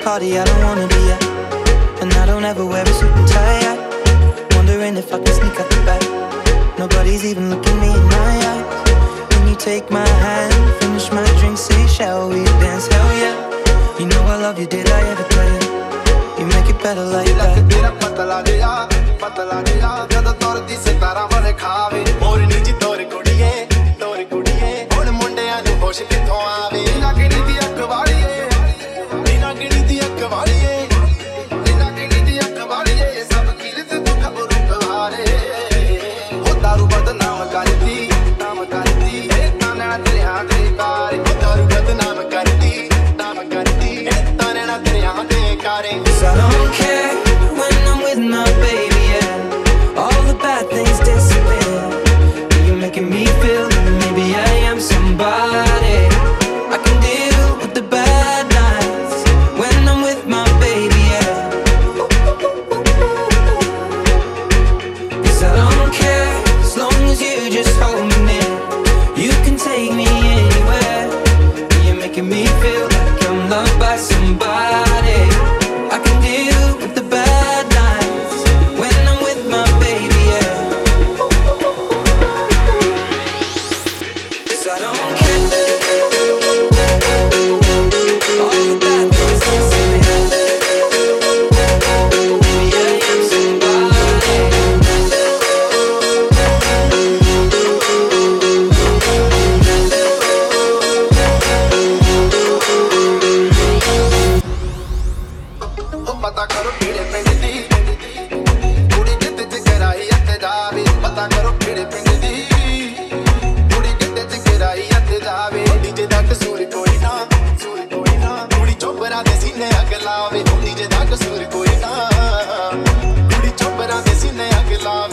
party I don't wanna be at, and I don't ever wear a suit and tie. Wondering if I can sneak out the back. Nobody's even looking me in my eyes. When you take my hand, finish my drink, say shall we dance? Hell yeah. You know I love you, did I ever tell you? You make it better like that. ਜਦੋਂ ਤੁਰਦੀ ਸਿਤਾਰਾ ਵਾਲੇ ਖਾਵੇ ਮੋਰਨੀ ਜੀ ਤੋਰ ਕੁੜੀਏ ਹੁਣ ਮੁੰਡਿਆਂ ਨੂੰ ਹੋਸ਼ ਕਿੱਥੋਂ ਆਵੇ ਬਿਨਾ ਗਿਣੀ ਦੀ ਅੱਖ ਵਾਲੀਏ ਬਿਨਾ ਗਿਣੀ ਦੀ ਅੱਖ ਵਾਲੀਏ ਬਿਨਾ ਗਿਣੀ ਦੀ ਅੱਖ ਵਾਲੀਏ ਸਭ ਕੀਰਤ ਤੋਂ ਖਬਰੂ ਕਵਾਰੇ ਉਹ ਦਾਰੂ ਬਦਨਾਮ ਕਰਦੀ ਇਹ ਤਾਨਣਾ ਦਰਿਆ ਦੇ ਕਾਰੇ ਉਹ ਦਾਰੂ ਬਦਨਾਮ ਕਰਦੀ ਇਹ ਤਾਨਣਾ ਦਰਿਆ ਦੇ ਕਾਰੇ। I don't care when I'm with my baby, yeah. All the bad things disappear. You're making me feel like maybe I am somebody. I can deal with the bad nights when I'm with my baby, yeah. 'Cause I don't care as long as you just hold me near. You can take me anywhere. You're making me feel like I'm loved by somebody. I can deal with the bad nights when I'm with my baby, yeah. 'Cause I don't care. All the bad things disappear. Maybe I am somebody. ਪਤਾ ਕਰੋ ਕਿਹੜੇ ਪਿੰਡ ਦੀ ਕੁੜੀ ਜਿੱਤ ਚ ਕਰਾਈ ਅਤੇ ਜਾਵੇ ਪਤਾ ਕਰੋ ਕਿਹੜੇ ਪਿੰਡ ਦੀ ਕੁੜੀ ਜਿੱਤ ਚ ਕਰਾਈ ਅਤੇ ਜਾਵੇ ਡੀਜੇ ਦਾ ਕਸੂਰ ਕੋਈ ਨਾ ਕੁੜੀ ਚੋਪਰਾਂ ਦੇ ਸੀਨੇ ਅੱਗ ਲਾਵੇ ਡੀਜੇ ਦਾ ਕਸੂਰ ਕੋਈ ਨਾ ਕੁੜੀ ਚੋਪਰਾਂ ਦੇ ਸੀਨੇ ਅੱਗ ਲਾਵੇ।